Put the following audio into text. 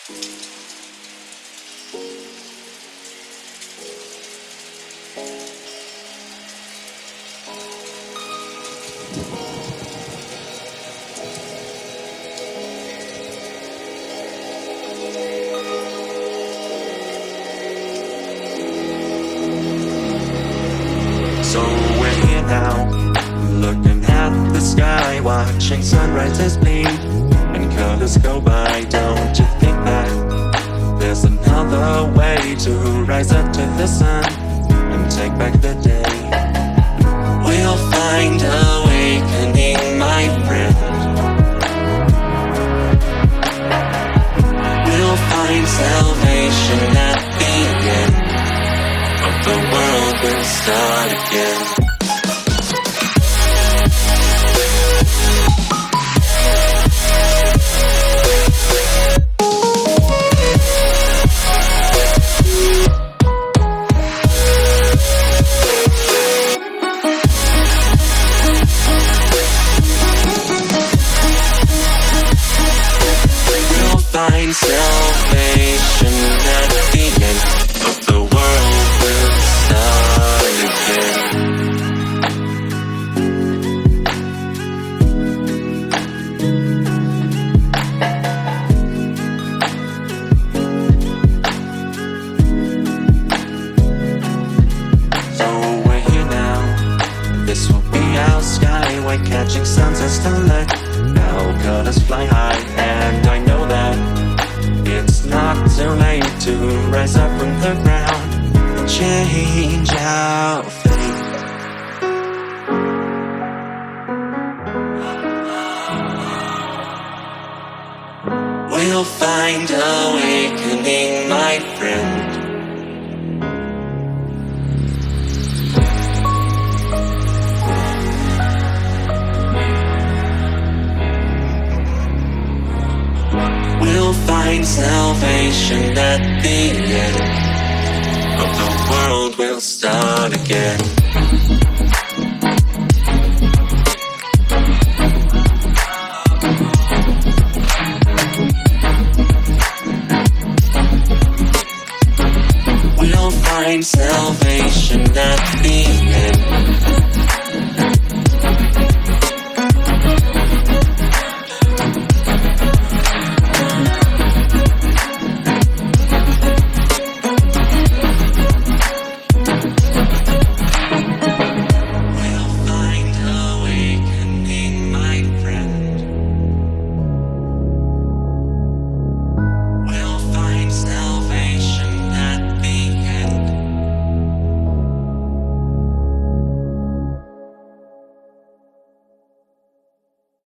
So we're here now, looking at the sky, watching sunrises bleed and colors go by. Don't you think that there's another way to rise up to the sun and take back the day? We'll find awakening, my friend. We'll find salvation at the end of the world. Will start again. We'll find salvation at the end of the world. Will start again. So we're here now. This will be our sky. We're catching sunsets to let our colors fly high. And I know that it's not too late to rise up from the ground and change our fate. We'll find awakening, my friend. We'll find salvation at the end of the world. Will start again. We'll find salvation at the end